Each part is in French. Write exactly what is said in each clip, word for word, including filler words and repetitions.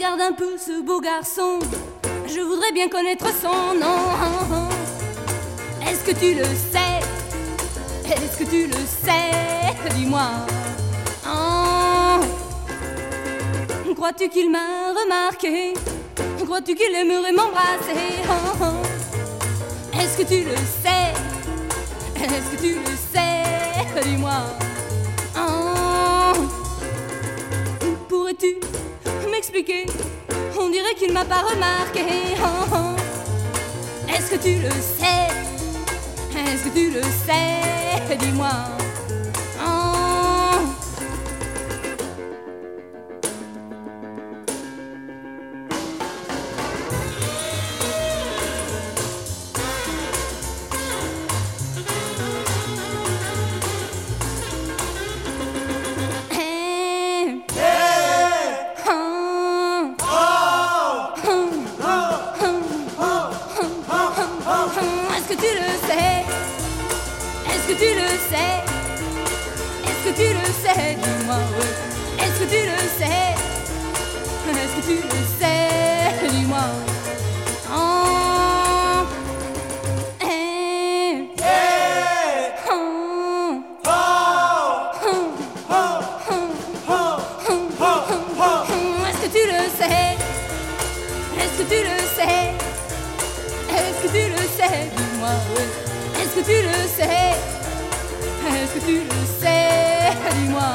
Regarde un peu ce beau garçon, je voudrais bien connaître son nom. Est-ce que tu le sais? Est-ce que tu le sais? Dis-moi. Oh. Crois-tu qu'il m'a remarqué? Crois-tu qu'il aimerait m'embrasser? Oh, oh. Est-ce que tu le sais? Est-ce que tu le sais? Dis-moi. Oh. Pourrais-tu m'expliquer? On dirait qu'il m'a pas remarqué. Oh, oh. Est-ce que tu le sais? Est-ce que tu le sais? Dis-moi. Oh. Est-ce que tu le sais? Est-ce que tu le sais? Est-ce que tu le sais? Dis-moi, ouais. Est-ce que tu le sais? Est-ce que tu le sais? Dis-moi. Oh. Eh. Yeah. Oh. Ho. Ho, ho, ho, ho, ho. Est-ce que tu le sais? Est-ce que tu le sais? Est-ce que tu le sais? Dis-moi, ouais. Est-ce que tu le sais? Est-ce que tu le sais? Dis-moi.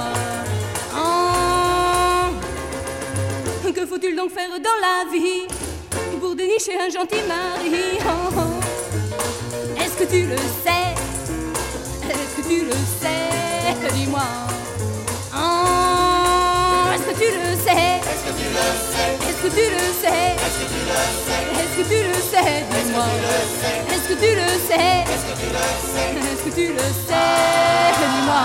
Oh. Que faut-il donc faire dans la vie pour dénicher un gentil mari? Oh, oh. Est-ce que tu le sais? Est-ce que tu le sais? Dis-moi. Oh. Est-ce que tu le sais? Est-ce que tu le sais? Est-ce que tu le sais? Est-ce que tu le sais? Est-ce que tu le sais? Dis-moi. Est-ce que tu le sais? Est-ce que tu le sais? Est-ce que tu le sais? Dis-moi.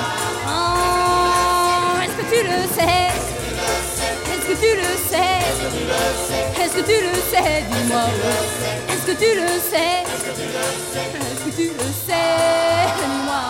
Oh, est-ce que tu le sais? Est-ce que tu le sais? Est-ce que tu le sais? Dis-moi. Est-ce que tu le sais? Est-ce que tu le sais? Dis-moi.